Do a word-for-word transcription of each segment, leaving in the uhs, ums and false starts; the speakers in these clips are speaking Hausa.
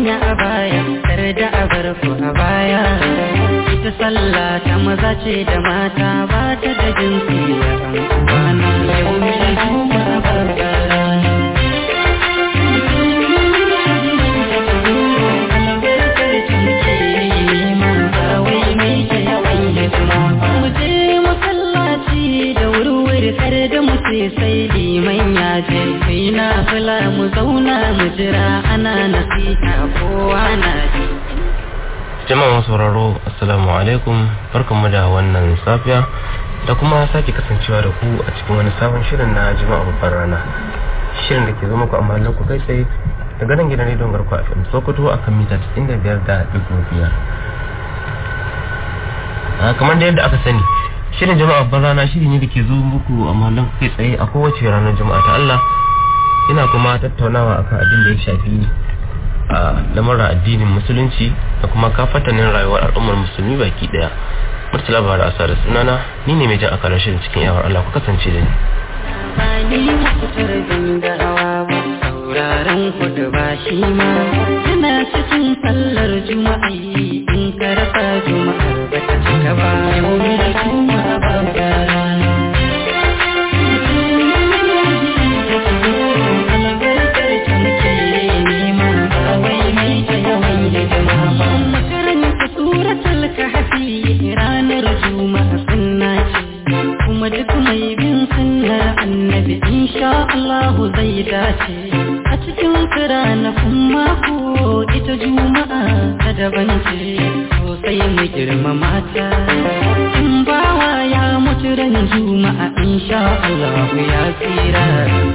sanya a baya kar da a bar ku a baya. Ita sallah ta maza ce da mata ba ta da jinsi da amfana. Yau mai juma'a babbar rana. Albarkar ta muke nema ba wai mai ta yawan hidima ba. Mu je masallaci da wurwuri kar da mu ce sai liman ya je. Sai na fula mu zauna mu jira ana nasiha kowa na ji. Jama'a sauraro assalamu alaikum, barkanmu da wannan safiya da kuma sake kasancewa da ku a cikin wani sabon shirin na Juma'a babbar rana. Shirin da ke zo muku amma ku kai tsaye daga nan gidan rediyon Garkuwa F M Sokoto akan mita casa'in da biyar da ɗigo biyar. A kamar da yadda aka sani, shirin Juma'a babbar rana shiri ne da ke zo muku amma ku kai tsaye a kowace ranar Juma'a ta Allah. Ina kuma tattaunawa akan abin da ya shafi a lamarin addinin musulunci da kuma kafatanin rayuwar al'ummar musulmi baki daya. Murtala Bara Asar sunana, ni ne mai jan akalar shirin cikin yawar Allah, ku kasance da ni. Bani mutar gangarawa ba sauraron kudu ba shi ma yana cikin sallar juma'a in ka rasa juma'ar ba ta cika ba. Yau mai juma'a babbar rana. Makaranta suratul kahfi ranar juma'a sunna ce kuma duk mai bin sunnar annabi insha Allah zai dace. A cikin ranakun mako ita juma'a ta daban ce sosai mu girmama ta. In bawa ya mutu ran juma'a insha Allah ya tsira.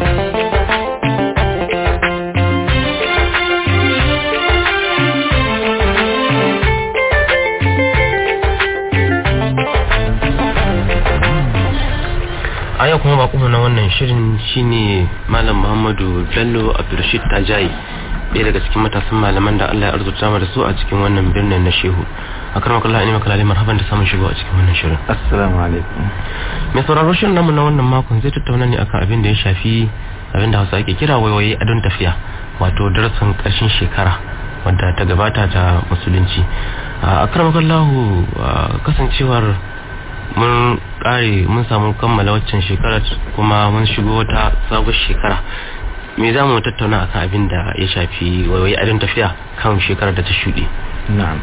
A yau kuma baƙo na wannan shirin shine Malam Muhammadu Bello Abdulrashid Tajayi, ɗaya daga cikin matasan malaman da Allah ya arzuta mu da su a cikin wannan birnin na Shehu. Akramakallah, ina maka lalle marhaban da samun shigo a cikin wannan shirin. Assalamu alaikum. Mai sauraro, shirin namu na wannan makon zai tattauna ne akan abin da ya shafi abin da Hausa ake kira waiwaye a don tafiya, wato darasin ƙarshen shekara wanda ta gabata ta musulunci. Akramakallah, kasancewar mun kare mun samu kammala waccan shekara kuma mun shigo wata sabuwar shekara, me za mu tattauna akan abin da ya shafi waiwaye a don tafiya kan shekarar da ta shuɗe? Na'am.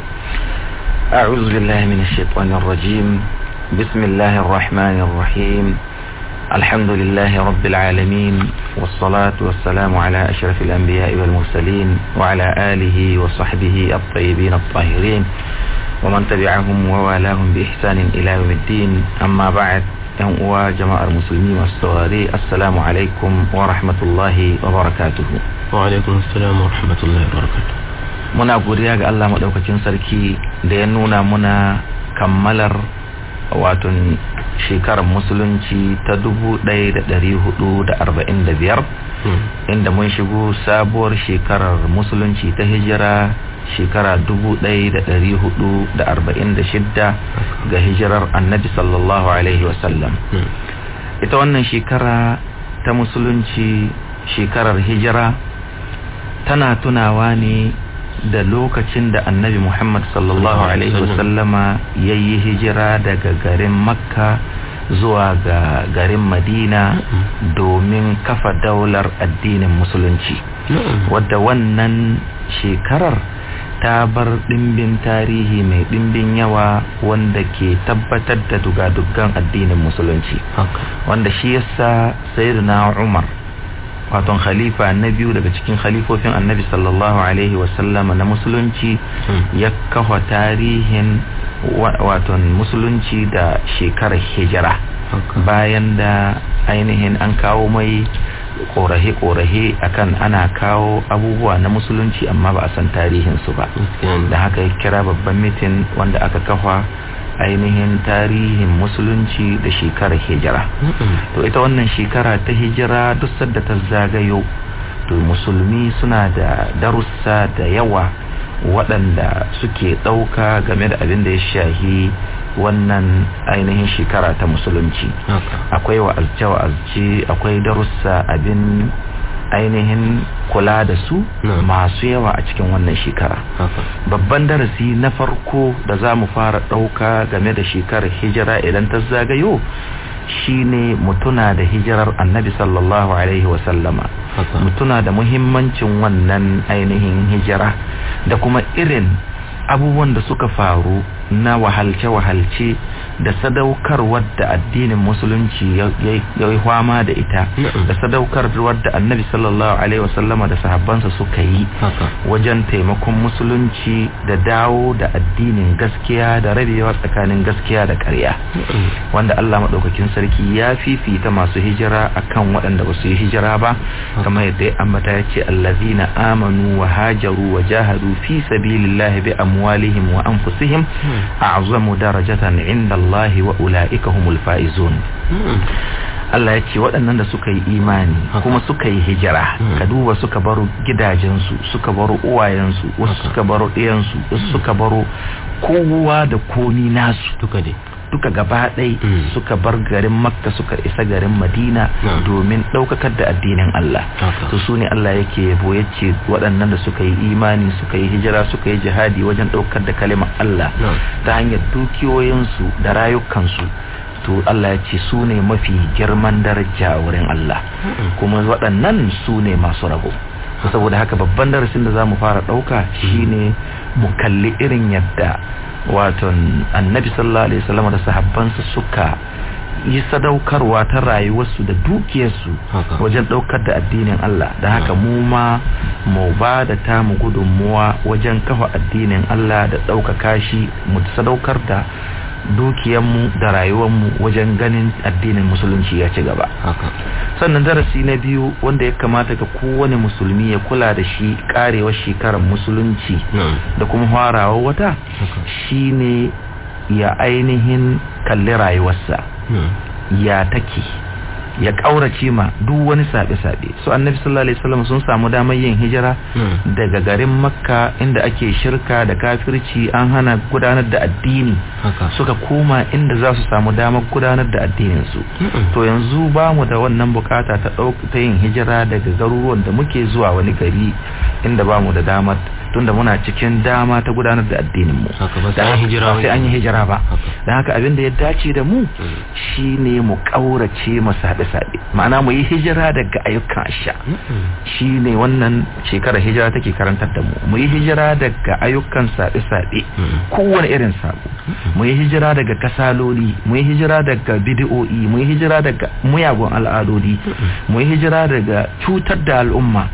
A'udhu billahi minash shaitanir rajim. Bismillahir rahmanir rahim. Alhamdulillahi rabbil alamin was salatu was salamu ala ashrafil anbiya'i wal mursalin wa ala alihi wa sahbihi at-tayyibin at-tahirin ومن تبعهم ووالهم بإحسان إلى يوم الدين. أما بعد، ‘yan uwa jama'ar musulmi masu saurare, assalamu alaikum wa rahmatullahi wa barakatuhu. Wa alaikum assalam wa rahmatullahi wa barakatuhu. Muna godiya ga Allah maɗaukacin sarki da ya nuna muna kammalar wato shekarar musulunci ta dubu ɗaya da ɗari hudu da arba'in da biyar, inda mun shigo sabuwar shekarar musulunci ta hijira shekara dubu ɗaya da ɗari hudu da arba'in da shidda ga hijirar annabi sallallahu alaihi wasallam. Ita wannan shekara ta musulunci, shekarar hijira, tana tunawa ne da lokacin da annabi Muhammad sallallahu alaihi wasallama ya yi hijira daga garin Makka zuwa ga garin Madina domin kafa daular addinin musulunci, wadda wannan shekarar ta bar ɗimbin tarihi mai ɗimbin yawa wanda ke tabbatar da dugadugan addinin musulunci, wanda shi yasa sayyidina Umar, waton khalifa na biyu daga cikin khalifofin annabi sallallahu alaihi wasallama na musulunci, ya kafa tarihin waton musulunci da shekarar hijira, bayan da ainihin an kawo mai korahe-korahe akan ana kawo abubuwa na musulunci amma ba a san tarihinsu ba. Da haka ya kira babban mitin wanda aka kafa ainihin tarihin musulunci da shekarar hijira. To ita wannan shekara ta hijira duk sadda ta zagayo, to musulmi suna da darussa da yawa waɗanda suke ɗauka game da abin da ya shahi wannan ainihin shekara ta musulunci. Akwai wa'azce-wa'azce, akwai darussa abin ainihin kula da su masu yawa a cikin wannan shekara. Babban darasi na farko da za mu fara ɗauka game da shekarar hijira idan ta zagayo shine mutuna da hijirar annabi sallallahu alaihi wasallama, mutuna da muhimmancin wannan ainihin hijira da kuma irin abubuwan da suka faru na wahalce-wahalce da sadaukarwar da addinin musulunci ya yi fama da ita, da sadaukarwar da annabi sallallahu alaihi wasallama da sahabbansa suka yi wajen taimakon musulunci da dawo da addinin gaskiya da rabewa tsakanin gaskiya da ƙarya, wanda Allah madaukakin sarki ya fifita masu hijira akan waɗanda ba su yi hijira ba, kamar yadda ya ambata ya ce allazina amanu wa hajaru wa jahadu fi sabilillahi bi amwalihim wa anfusihim a'zamu darajatan 'inda Allah wa ulaika humul faizun. Allah ya ce waɗannan da suka yi imani kuma suka yi hijira, ka duba suka baro gidajensu, suka baro uwayensu, wasu suka baro ɗiyansu, wasu suka baro kowa da komi nasu duka dai duka gaba ɗai suka bar garin Makka suka isa garin Madina domin ɗaukakar da addinin Allah. to su ne Allah yake yabo yace waɗannan da suka yi imani suka yi hijira suka yi jihadi wajen ɗaukar da kalimar Allah ta hanyar dukiyoyinsu da rayukansu, to Allah ya ce su ne mafi girman daraja a wurin Allah, kuma waɗannan su ne masu rabo. saboda haka babban darasin da za mu fara ɗauka shine mu kalli irin yadda waton annabi sallallahu alaihi wasallam da sahabbansa suka yi sadaukarwa ta rayuwarsu da dukiyarsu wajen daukar da addinin Allah, da haka mu ma mu ba da ta mu gudunmuwa wajen kafa addinin Allah da daukaka shi, mu sadaukar da dukiyarmu da rayuwarmu wajen ganin addinin musulunci ya ci gaba. Sannan darasi na biyu wanda ya kamata ga kowane musulmi ya kula da shi karewar shekarar musulunci da kuma farawa wata shine ya ainihin kalli rayuwarsa ya take, ya kaurace ma duk wani sabe-sabe. So annabi sallallahu alaihi wasallam sun samu damar yin hijira daga garin Makka inda ake shirka da kafirci, an hana gudanar da addini, suka koma inda za su samu damar gudanar da addinin su. to yanzu ba mu da wannan bukata ta dauka ta yin hijira daga garuruwan da muke zuwa wani gari inda ba mu da damar, tunda muna cikin dama ta gudanar da addinin mu, da sai an yi hijira ba. dan haka abin da ya dace da mu shine mu kaurace masa sabe, ma'ana mu yi hijira daga ayyukan asha. shine wannan shekarar hijira take karantar da mu mu yi hijira daga ayyukan sabe-sabe, kowane irin sabo. mu yi hijira daga kasaloli, mu yi hijira daga bid'o'i, mu yi hijira daga muyagun al'adodi, mu yi hijira daga cutar da al'umma,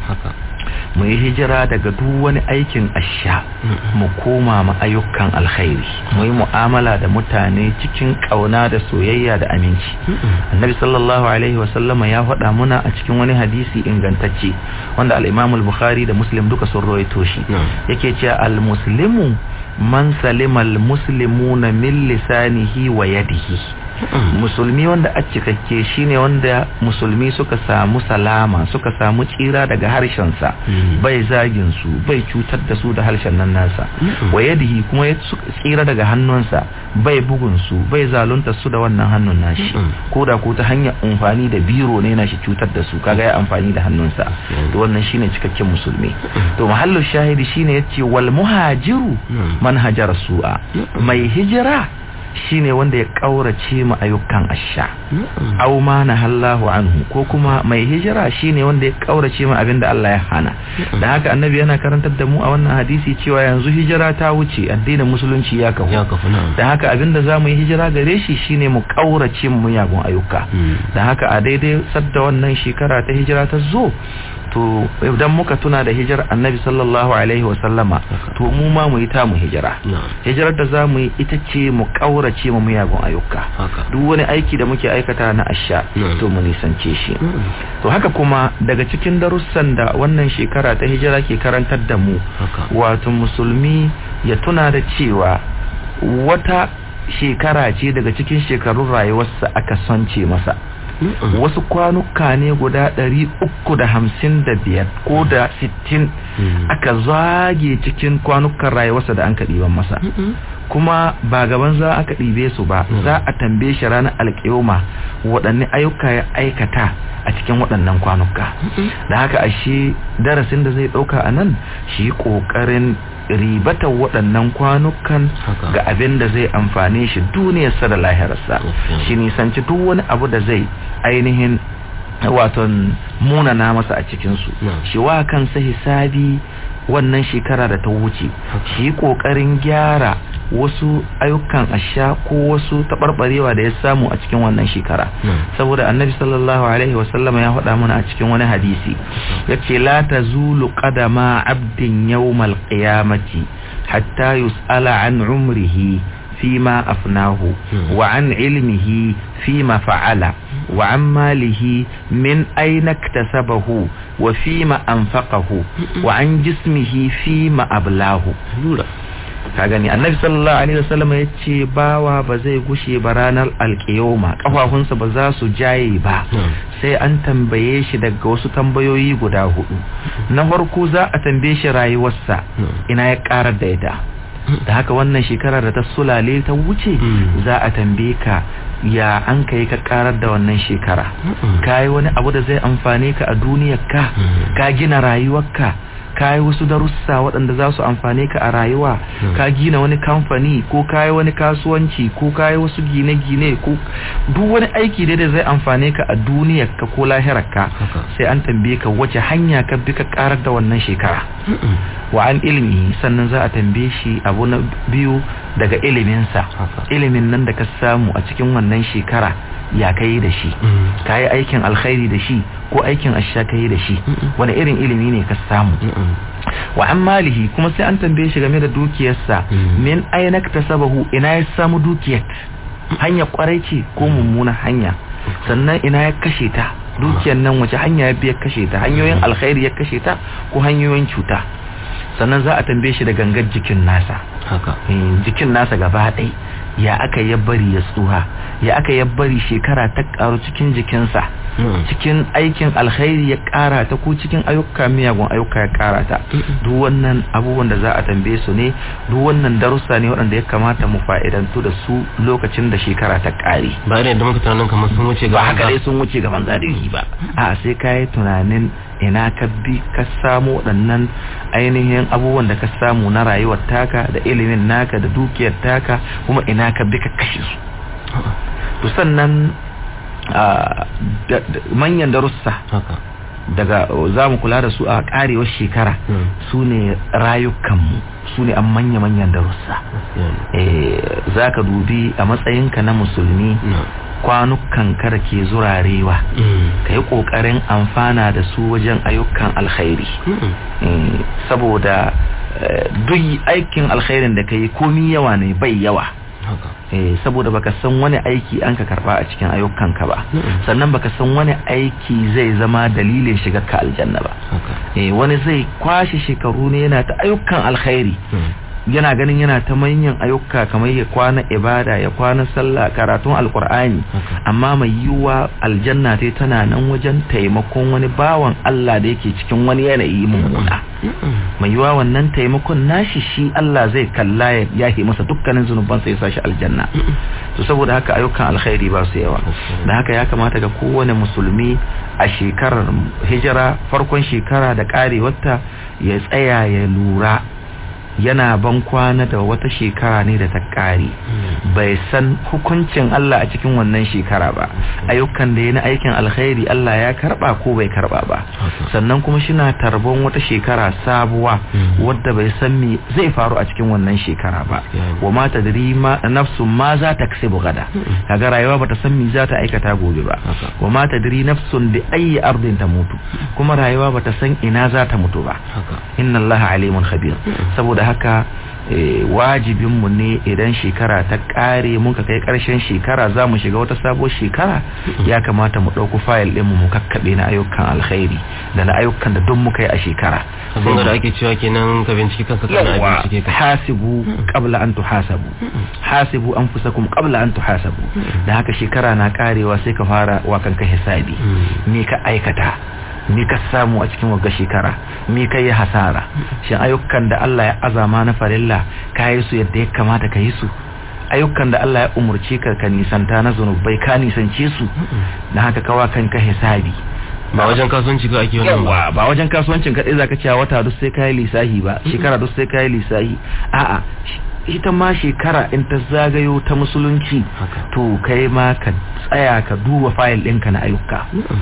mu yi hijira daga duk wani aikin asha, mu koma ma ayyukan alkhairi, mu yi mu'amala da mutane cikin kauna da soyayya da aminci. annabi sallallahu alaihi wasallama ya faɗa muna a cikin wani hadisi ingantacce wanda al-Imam al-Bukhari da Muslim duka sun rawaito shi, yake cewa al-muslimu man salima al-muslimuna min lisanihi wa yadihi. musulmi wanda a cikakke shine wanda musulmi suka samu salama, suka samu tsira daga harshensa, bai zagin su, bai cutar da su da harshen nan nasa, wa yadihi kuma ya tsira daga hannunsa, bai bugun su, bai zalunta su da wannan hannun nashi, ko da ko ta hanyar amfani da biro ne nashi cutar da su, kaga ya amfani da hannunsa. to wannan shine cikakken musulmi. to mahallu shahidi shine yace wal muhajiru man hajara su'a, mai hijira shine wanda ya kaurace mu ayyukan asha, aw ma nahallahu anhu, ko kuma mai hijira shine wanda ya kaurace mu abinda Allah ya hana. dan haka annabi yana karantar da mu a wannan hadisi cewa yanzu hijira ta wuce, addinin musulunci ya kafu. dan haka abinda zamu yi hijira gare shi shine mu kaurace mu yagun ayyuka. dan haka a daidai sadda wannan shekara ta hijira ta zo, to idan muka tuna da hijirar annabi sallallahu alaihi wa sallama, to mu ma mu yi ta mu hijira. hijirar da zamu yi ita ce mu kaurace mu miyagun ayyuka, duk wani aiki da muke aikata na asha to mu nisance shi. to haka kuma daga cikin darussan da wannan shekara ta hijira ke karantar da mu, wato musulmi ya tuna da cewa wata shekara ce daga cikin shekarun rayuwarsa aka sance masa. wasu kwanuka ne guda ɗari uku da hamsin da biyar ko da sittin aka zage cikin kwanukan rayuwarsa da an kaɗiban masa. kuma ba gaban za aka ɗibe su ba za a tambaye shi ranar alƙiyoma waɗanne ayyuka ya aikata a cikin waɗannan kwanuka da haka ashe darasin da zai ɗauka a nan shi ƙoƙarin ribatar waɗannan kwanukan ga abin da zai amfane shi duniyarsa da lahirarsa shi nisanci duk wani abu da zai ainihin waton munana masa a cikinsu shi wa kansa hisabi wannan shekara da ta wuce shi ƙoƙarin gyara wasu ayyukan asha ko wasu taɓarɓarewa da ya samu a cikin wannan shekara saboda annabi sallallahu alaihi wasallama ya faɗa mana a cikin wani hadisi yace la tazulu qadama abdin yawmal qiyamati hatta yus'ala an umrihi fima afnahu wa an ilmihi fima fa'ala wa an malihi min ayna iktasabahu wa fima anfaqahu wa an jismihi fima ablahu. Ka gani annabi sallallahu alaihi wasallam ya ce bawa ba zai gushe ba ranar alƙiyoma kafafunsa ba za su jaye ba sai an tambaye shi daga wasu tambayoyi guda hudu. Na farko za a tambaye shi rayuwarsa ina ya karar da ita, da haka wannan shekara da ta sulale ta wuce za a tambaye ka ya an kai ka karar da wannan shekara, ka yi wani abu da zai amfane ka a duniyarka, ka gina rayuwarka, ka yi wasu darussa waɗanda za su amfane ka a rayuwa, ka gina wani kamfani ko ka yi wani kasuwanci ko ka yi wasu gine-gine ko duk wani aiki da zai amfane ka a duniyarka ko lahirarka sai an tambaye ka wace hanya ka bi ka karar da wannan shekara. Wa an ilimi sannan za a tambaye shi abu na biyu daga iliminsa, ilimin nan da ka samu a cikin wannan shekara ya kai da shi, ka yi aikin alkhairi da shi ko aikin asha ka yi da shi, wani irin ilimi ne ka samu. Wa an malihi kuma sai an tambaye shi game da dukiyarsa, min aina tasabahu ina ya samu dukiyar, hanya kwarai ce ko mummuna hanya, sannan ina ya kashe ta, dukiyar nan wace hanya ya biya kashe ta, hanyoyin alkhairi ya kashe ta ko hanyoyin cuta. Sannan za a tambaye shi da gangar jikin nasa, jikin nasa gaba ɗaya ya aka ya bari ya tsuha, ya aka ya bari shekara ta karu cikin jikinsa, cikin aikin alkhairi ya kara ta ko cikin ayyuka miyagun ayyuka ya kara ta. Duk wannan abubuwan da za a tambaye su ne, duk wannan darussa ne waɗanda ya kamata mu fa'idantu da su lokacin da shekara ta kare. Ba irin da muka tunanin kamar sun wuce ga ba haka dai sun wuce gaban zadiri ba, a sai ka yi tunanin ina ka bi ka samu waɗannan ainihin abubuwan da ka samu na rayuwar taka da ilimin naka da dukiyar taka, kuma ina ka bi ka kashe su. To sannan manyan darussa daga za mu kula da su a karewar shekara su ne rayukanmu, su ne an manya-manyan darussa. Za ka dubi a matsayinka na musulmi kwanukan kada ke zurarewa, ka yi ƙoƙarin amfana da su wajen ayyukan alkhairi, saboda duk aikin alkhairin da ka yi komi yawa ne bai yawa. Eh, saboda baka san wani aiki an ka karba a cikin ayyukanka ba, sannan baka san wani aiki zai zama dalilin shigar ka aljanna ba. Eh, wani zai kwashe shekaru ne yana ta ayyukan alkhairi, yana ganin yana ta manyan ayyuka kamar ya kwana ibada, ya kwana sallah, karatun alkur'ani, amma mai yiwuwa aljanna ta tana nan wajen taimakon wani bawan Allah da yake cikin wani yanayi mummuna. Mai yiwuwa wannan taimakon nashi shi Allah zai kalla ya yahe masa dukkanin zunubansa ya sashi aljanna. To saboda haka ayyukan alkhairi ba su yawa, da haka ya kamata ga kowane musulmi a shekarar hijira, farkon shekara da karewarta, ya tsaya ya lura yana ban kwana da wata shekara ne da ta kare, bai san hukuncin Allah a cikin wannan shekara ba, ayyukan da ya na aikin alkhairi Allah ya karba ko bai karba ba, sannan kuma shina tarbon wata shekara sabuwa wadda bai san me zai faru a cikin wannan shekara ba. Wa ma tadri ma nafsun ma za ta kasabu gada, kaga rayuwa bata san me za ta aikata gobe ba. Wa ma tadri nafsun bi ayi ardin tamutu, kuma rayuwa bata san ina za ta mutu ba. Inna Allaha alimun khabir. Saboda haka e, wajibinmu ne idan shekara ta kare muka kai karshen shekara za mu shiga wata sabuwar shekara, ya kamata mu ɗauku fayil ɗinmu mu kakkaɓe na ayyukan alkhairi da na ayyukan da duk muka yi a shekara. Abin da ake cewa kenan ka binciki kanka kana bincike ka. Hasibu qabla an tuhasabu, hasibu anfusakum qabla an tuhasabu. Da haka shekara na karewa sai ka fara wa kanka hisabi, me ka aikata, me ka samu a cikin wagga shekara, me ka yi hasara, shin ayyukan da Allah ya azama na farilla ka yi su yadda ya kamata ka yi su ayyukan da Allah ya umurce ka ka nisanta na zunubai ka nisance su na haka kawa kanka hisabi ba wajen kasuwanci ga ake wannan ba ba wajen kasuwancin kadai zaka cewa wata duk sai kai lisahi ba shekara duk sai kai lisahi a'a ita ma shekara in ta zagayo ta musulunci to kai ma ka tsaya ka duba fayil ɗinka na ayyuka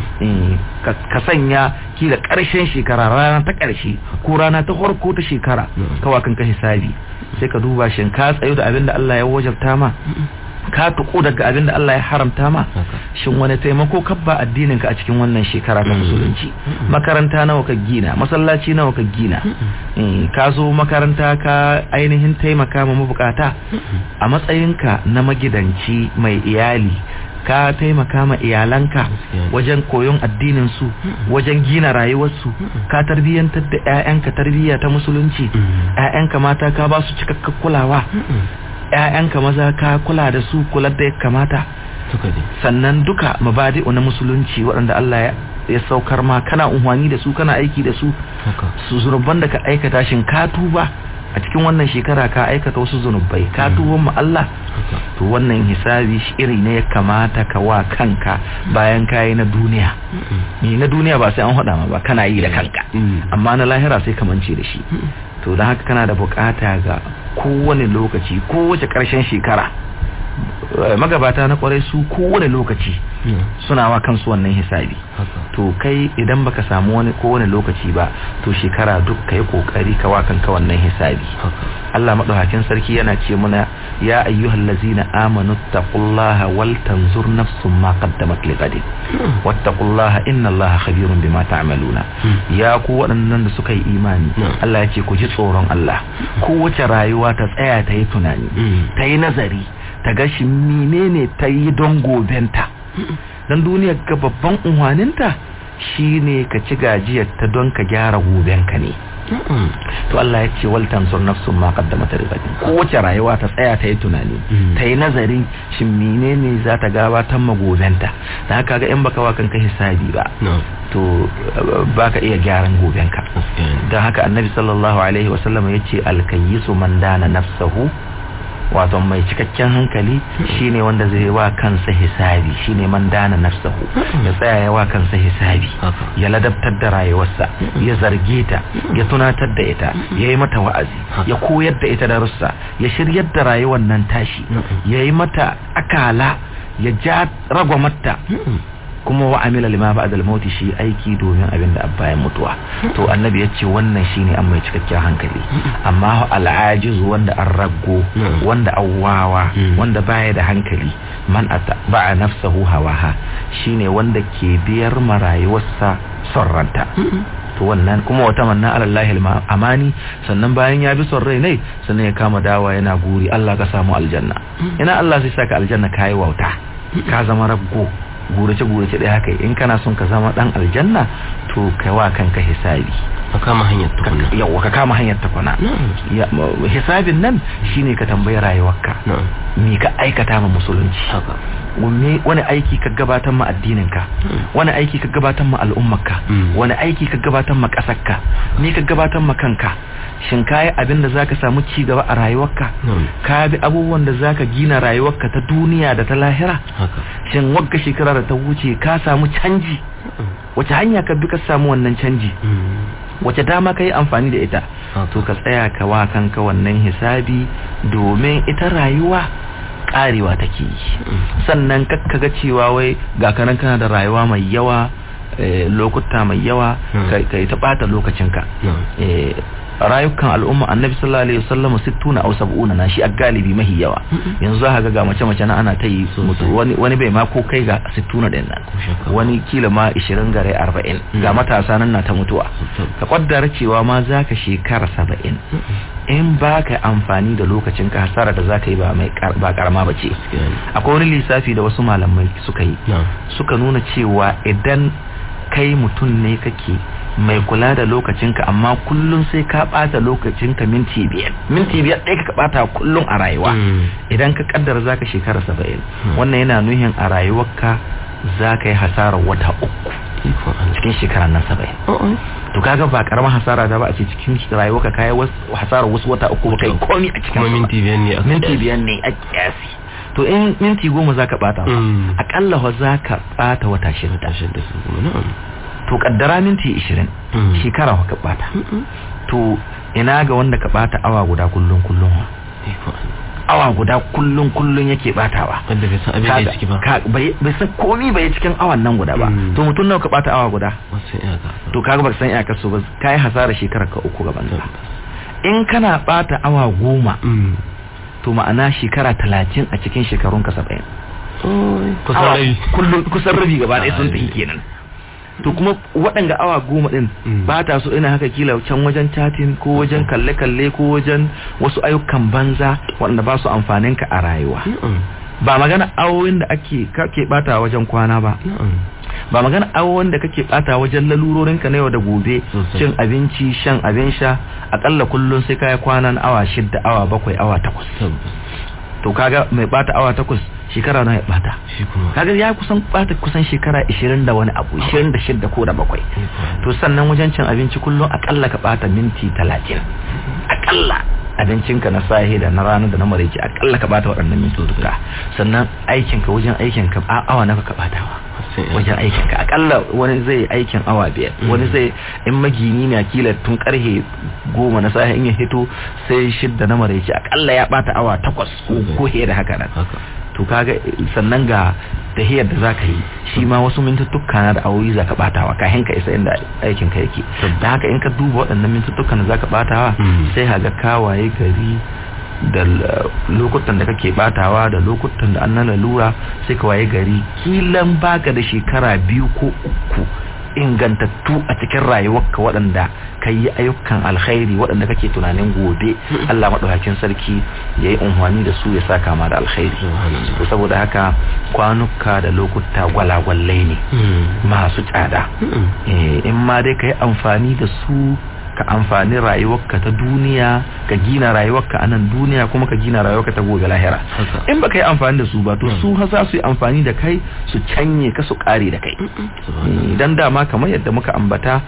ka sanya kila ƙarshen shekara rana ta ƙarshe ko rana ta farko ta shekara kawa kanka hisabi sai ka duba shin ka tsayo da abin da Allah ya wajabta ma ka tuku daga abin da Allah ya haramta ma shin wani taimako ka ba addinin ka a cikin wannan shekara ta musulunci makaranta nawa ka gina masallaci nawa ka gina ka zo makaranta ka ainihin taimaka ma mabukata a matsayinka na magidanci mai iyali ka taimaka ma iyalanka wajen koyon addinin su wajen gina rayuwarsu ka tarbiyyantar da ƴaƴanka tarbiyya ta musulunci ƴaƴanka mata ka ba su cikakken kulawa ƴaƴanka maza ka kula da su kula da ya kamata sannan duka mabadi'u na musulunci waɗanda Allah ya saukar ma kana unhwani da su kana aiki da su su zunuban da ka aikata shin ka tuba a cikin wannan shekara ka aikata wasu zunubai ka tuba ma Allah to wannan hisabi iri ne ya kamata ka wa kanka bayan kayi na duniya ni na duniya ba sai an hada ma ba kana yi da kanka amma na lahira sai ka mance da shi to dan haka kana da bukata ga kowane lokaci kowace karshen shekara magabata na kwarai su kowane lokaci suna wa kansu wannan hisabi to kai idan baka samu wani kowane lokaci ba to shekara duk kai kokari ka wa kanka wannan hisabi Allah madaukakin sarki yana ce muna ya ayyuhal ladzina amanu taqullaha wal tanzur nafsum ma qaddamat lighadin wattaqullaha innallaha khabirun bima ta'maluna ya ku waɗannan da suka yi imani Allah ya ce ku ji tsoron Allah kowace rayuwa ta tsaya ta yi tunani ta yi nazari ta ga shi menene ta yi don gobenta dan duniyar ga babban unwaninta shine ka ci gajiyar ta don ka gyara gobenka ne to Allah ya ce wal tansur nafsun ma qaddamat lighadin kowace rayuwa ta tsaya ta yi tunani ta yi nazarin shin menene za ta gabatar ma gobenta dan haka ga in baka wa kanka hisabi ba to baka iya gyaran gobenka dan haka annabi sallallahu alaihi wasallam yace al-kayyisu man dana nafsahu wato mai cikakken hankali shine wanda zai wa kansa hisabi shine man dana nafsahu ya tsaya ya wa kansa hisabi ya ladabtar da rayuwarsa ya zarge ta ya tunatar da ita ya yi mata wa'azi ya koyar da ita darussa ya shiryar da rayuwar nan tashi ya yi mata akala ya ja ragwamarta kuma wa amila lima ba'da al-maut shi aiki domin abin da bayan mutuwa to annabi yace wannan shine an mai cikakken hankali amma al-ajiz wanda an raggo wanda awwawa wanda baya da hankali man atba'a nafsahu hawaha shine wanda ke biyar marayuwarsa sorranta to wannan kuma wata manna alallahi amani sannan bayan ya bi son rai ne sannan ya kama dawa yana guri Allah ka samu aljanna ina Allah sai saka aljanna kai wauta ka zama raggo gurace-gurace ɗaya haka in kana son ka zama ɗan aljanna to kai wa kanka hisabi ka kama hanyar tukuna yawa ka kama hanyar tukuna hisabin nan shine ka tambayi rayuwarka me ka aikata ma musulunci wani aiki ka gabatar ma addininka wani aiki ka gabatar ma al'ummarka wani aiki ka gabatar ma ƙasarka me ka gabatar ma kanka shin kayi abin da zaka samu ci gaba a rayuwarka ka bi abubuwan da zaka gina rayuwarka ta duniya da ta lahira shin wagga shekara da ta wuce ka samu canji wace hanya ka bi ka samu wannan canji wace dama ka yi amfani da ita to ka tsaya ka wa kanka wannan hisabi domin ita rayuwa karewa take yi sannan kakka ga cewa wai ga kanan kana da rayuwa mai yawa lokuta mai yawa kai ta bata lokacinka rayukan al'umma annabi sallallahu alaihi wasallam sittuna aw sab'una na shi a galibi mahi yawa yanzu za ga mace mace na ana ta yi mutu wani wani bai ma ko kai ga sittuna din nan wani kila ma ishirin gare arba'in ga matasa nan na ta mutuwa ka kaddara cewa ma zaka shekara saba'in in baka amfani da lokacin ka hasara da zaka yi ba mai ba karama bace akwai wani lissafi da wasu malamai suka yi suka nuna cewa idan kai mutum ne kake mai kula da lokacinka amma kullum sai ka bata lokacinka minti biyar minti biyar ɗaya ka bata kullum a rayuwa idan ka kaddara zaka shekara saba'in wannan yana nuhin a rayuwarka zaka yi hasarar wata uku cikin shekaran nan saba'in to kaga ba karamar hasara da ba a ce cikin rayuwarka kai hasara wasu wata uku ba kai komai a cikin minti biyar ne minti biyar ne a kiyasi to in minti goma zaka bata ba akalla wa zaka bata wata shida to kaddara minti ishirin shekara ka bata to ina ga wanda ka bata awa guda kullun kullun awa guda kullun kullun yake batawa wanda bai san abin da yake ba bai san komai bai cikin awan nan guda ba to mutun nawa ka bata awa guda to kaga baka san iyakar su ba kai hasara shekarar ka uku gaban sa in kana bata awa goma to ma'ana shekara talatin a cikin shekarun ka saba'in kusan rabi kullun kusan rabi gaba ɗaya sun tafi kenan to kuma waɗanga awa goma ɗin ba ta so ina haka kila can wajen chatting ko wajen kalle-kalle ko wajen wasu ayyukan banza waɗanda ba su amfanin ka a rayuwa ba magana awowin da ake kake bata wajen kwana ba ba magana awowin da kake bata wajen lalurorin ka na yau da gobe cin abinci shan abin sha akalla kullun sai kai kwanan awa shida awa bakwai awa takwas to kaga mai bata awa takwas shekara na ya bata kaga ya kusan bata kusan shekara ishirin da wani abu ishirin da shida ko da bakwai to sannan wajen cin abinci kullum akalla ka bata minti talatin akalla abincinka na sahi da na rana da na maraice akalla ka bata waɗannan mintotuka sannan aikinka wajen aikinka awa na ka batawa wajen aikinka akalla wani zai aikin awa biyar wani zai in magini ne kila tun karhe goma na sahi in ya hito sai shidda na maraice akalla ya bata awa takwas ko he da haka nan to kaga sannan ga tahiyar da zaka yi shi ma wasu mintuttuka na da awoyi zaka batawa kafin ka isa inda aikin ka yake dan haka in ka duba waɗannan mintuttukan da zaka batawa sai haga kawaye gari da lokutan da kake batawa da lokutan da an na lalura sai ka waye gari kilan baka da shekara biyu ko uku ingantattu a cikin rayuwarka waɗanda ka yi ayyukan alkhairi waɗanda kake tunanin gobe Allah maɗaukakin sarki ya yi unhwani da su ya sa kama da alkhairi to saboda haka kwanuka da lokuta gwalagwallai ne masu tsada in ma dai ka yi amfani da su ka amfani rayuwarka ta duniya ka gina rayuwarka a nan duniya kuma ka gina rayuwarka ta gobe lahira in baka yi amfani da su ba to su za su yi amfani da kai su canye ka su kare da kai idan dama kamar yadda muka ambata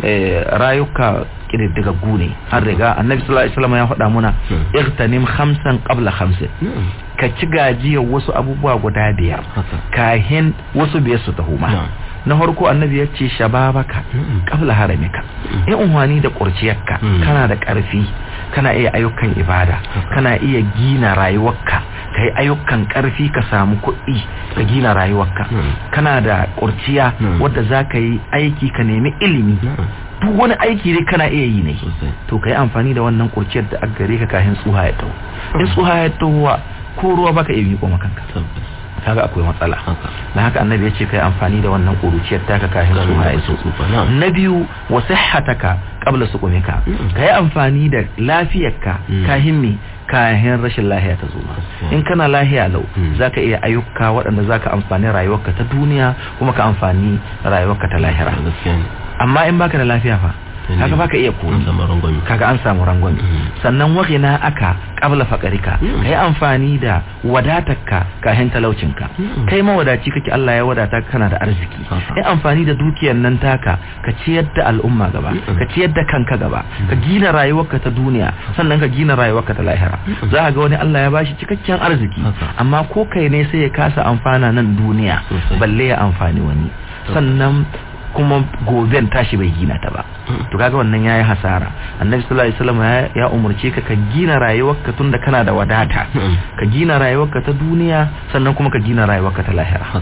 rayuka kididdigaggu ne an riga annabi sallallahu alaihi wasallam ya faɗa muna irtanim khamsan qabla khamsin ka ci gajiyar wasu abubuwa guda biyar kahin wasu biyar su taho ma na farko annabi ya ce shababaka qabla haramika in unwani da kurciyarka kana da karfi kana iya ayyukan ibada kana iya gina rayuwarka kai ayyukan karfi ka samu kuɗi ka gina rayuwarka kana da kurciya wadda zaka yi aiki ka nemi ilimi duk wani aiki dai kana iya yi ne to kai amfani da wannan kurciyar da aka gare ka kafin tsuha ya tawo in tsuha ya tawo ko ruwa baka iya miƙo makanka kaga akwai matsala dan haka annabi ya ce kai amfani da wannan kuruciyar taka kafin su haye su na biyu wa sihhataka qabla suqumika kai amfani da lafiyarka kafin me kafin rashin lafiya ta zo in kana lafiya lau zaka iya ayyuka waɗanda zaka amfani rayuwarka ta duniya kuma ka amfani rayuwarka ta lahira amma in baka da lafiya fa kaga baka iya koyi kaga an samu rangwami sannan waqina aka qabla faqarika kai amfani da wadatarka kafin talaucinka kai mawadaci kake Allah ya wadata kana da arziki kai amfani da dukiyar nan taka ka ciyar da al'umma gaba ka ciyar da kanka gaba ka gina rayuwarka ta duniya sannan ka gina rayuwarka ta lahira za ka ga wani Allah ya bashi cikakken arziki amma ko kai ne sai ya kasa amfana nan duniya balle ya amfani wani sannan kuma goben tashi bai gina ta ba to kaga wannan yayi hasara annabi sallallahu alaihi wasallam ya umurce ka ka gina rayuwarka tunda kana da wadata ka gina rayuwarka ta duniya sannan kuma ka gina rayuwarka ta lahira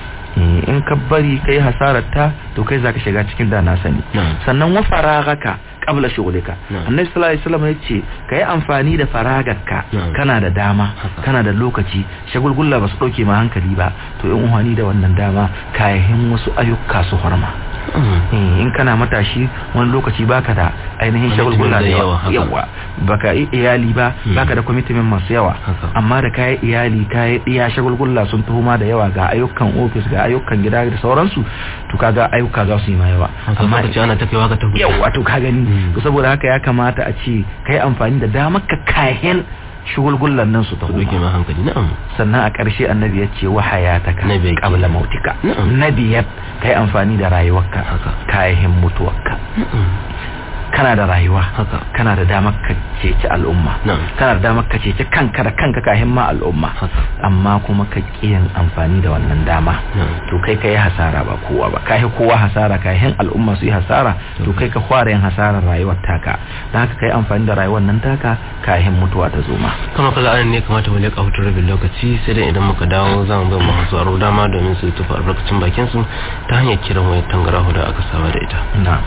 in ka bari kai hasarar ta to kai zaka shiga cikin da na sani sannan wa faragaka qabla shughlika annabi sallallahu alaihi wasallam yace kai amfani da faragarka kana da dama kana da lokaci shagulgulla ba su dauke ma hankali ba to in uhani da wannan dama kayan wasu ayyuka su horma in kana matashi wani lokaci baka da ainihin shagulgulla da yawa yawa baka yi iyali ba baka da commitment masu yawa amma da kai iyali kai iya shagulgulla sun tuhuma da yawa ga ayyukan office ga ayyukan gida da sauransu to kaga ayyuka za su yi ma yawa amma kace ana ta kaiwa ka ta yawa to ka gani saboda haka ya kamata a ce kai amfani da damar ka kayan shugulgullan nan su ta doke ma hankali na'am sannan a ƙarshe annabi ya ce wa hayataka qabla mautika nabiyat kai amfani da rayuwarka kayan mutuwarka kana da rayuwa kana da damar ka ceci al'umma kana da damar ka ceci kanka da kanka kahin ma al'umma amma kuma ka kiyan amfani da wannan dama to kai kai hasara ba kowa ba kai kowa hasara kahin al'umma su yi hasara to kai ka fara yin hasarar rayuwar taka dan haka kai amfani da rayuwar nan taka kahin mutuwa ta zo ma kuma kaga anan ne kamata mu leka hutun rabin lokaci sai dai idan muka dawo zan ba mu hasu aro dama domin su tufa albarkacin bakin su ta hanyar kiran wayar tangarahu da aka saba da ita na'am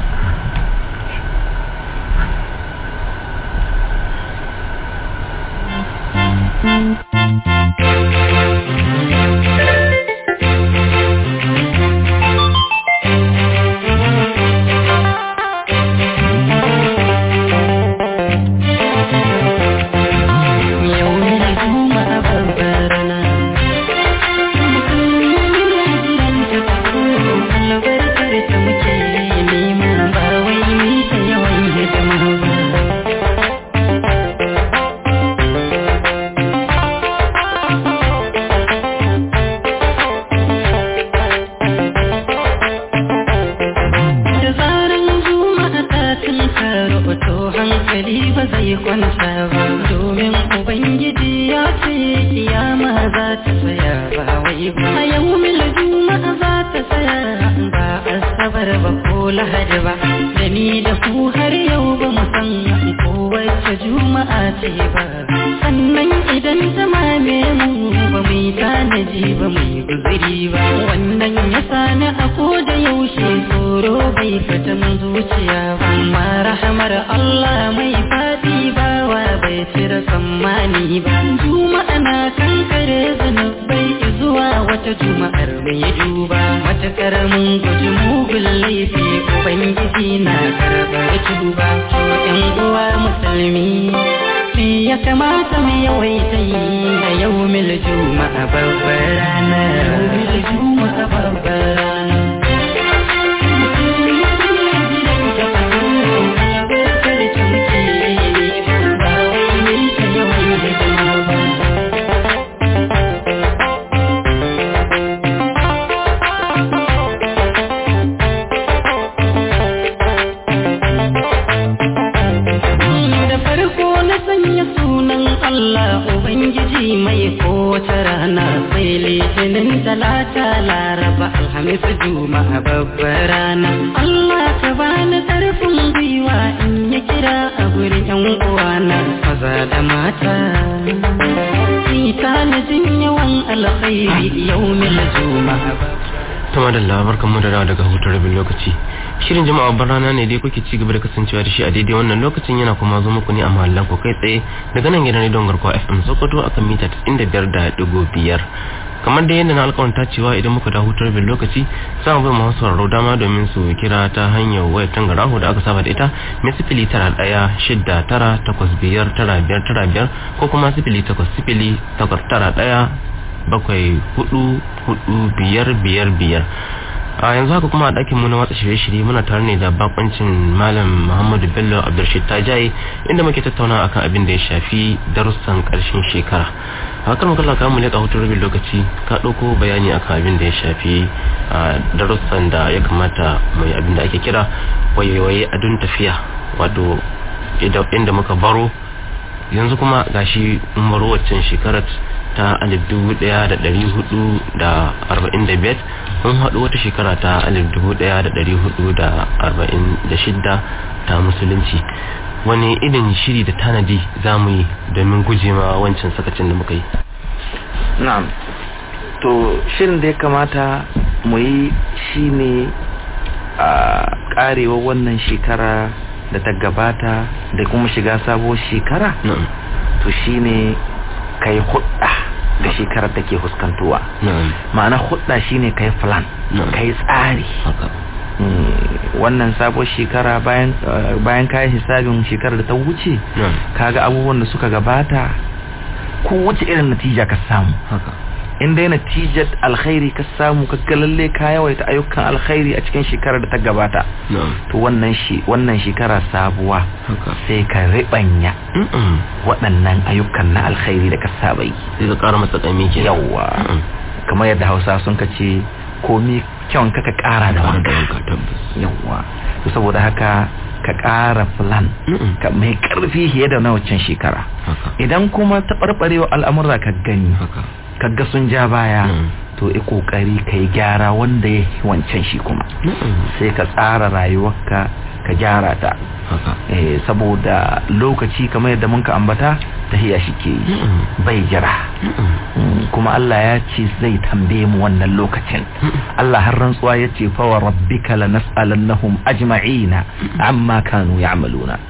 Shirin jama'a barana ne dai kuke ci gaba da kasancewa da shi a daidai wannan lokacin yana kuma zo muku ne a mahallan ku kai tsaye daga nan gidan Radio Garkuwa F M Sokoto akan mita tis'in da biyar da digo biyar. Kamar da yadda na alƙawarta cewa idan muka da hutar bin lokaci za mu bai masu sauraro dama domin su kira ta hanyar wayar tangaraho da aka saba da ita mai sifili tara ɗaya shidda tara takwas biyar tara biyar tara biyar ko kuma sifili takwas sifili takwas tara ɗaya bakwai hudu hudu biyar biyar biyar. a yanzu haka kuma a ɗakin mu na watsa shirye-shirye muna tare ne da bakoncin malam Muhammadu Bello Abdulrashid Tajaye inda muke tattauna akan abin da ya shafi darussan ƙarshen shekara. Hakar makalla ka mu leƙa hutun rabin lokaci ka ɗauko bayani akan abin da ya shafi darussan da ya kamata mai abin da ake kira wayewaye a dun tafiya, wato inda muka baro yanzu kuma gashi mun baro waccan shekarar ta alif dubu ɗaya da ɗari hudu da arba'in da biyar mun haɗu wata shekara ta alif dubu ɗaya da ɗari hudu da arba'in da shidda ta musulunci. Wani irin shiri da tanadi za mu yi domin guje ma wancan sakacin da muka yi? Na'am, to shirin da ya kamata mu yi shi ne a ƙarewa wannan shekara da ta gabata da kuma shiga sabuwar shekara. To shi ne kai hudda da shekarar da ke huskantowa. Ma'ana hudda shi ne kai plan, kai tsari. Wannan sabon shekara bayan bayan kayan hisabin shekarar da ta wuce kaga abubuwan da suka gabata ko wace irin natija ka samu in dai natijar alkhairi ka samu ka ga lalle ka yawaita ayyukan alkhairi a cikin shekarar da ta gabata to wannan shi wannan shekara sabuwa sai ka ribanya waɗannan ayyukan na alkhairi da ka saba yi sai ka ƙara masa ƙami ke yawa kamar yadda Hausa sun kace komi kyawun ka ka ƙara da wanka yawa to saboda haka ka ƙara plan ka mai ƙarfi fiye da na waccan shekara idan kuma taɓarɓarewa al'amura ka gani kaga sun ja baya to i kokari kai gyara wanda ya wancan shi kuma sai ka tsara rayuwarka ka gyara ta eh saboda lokaci kamar yadda mun ka ambata tahiya shi ke bai jira kuma Allah ya ce zai tambaye mu wannan lokacin Allah har rantsuwa ya ce fa wa rabbika lanas'alannahum ajma'ina amma kanu ya'maluna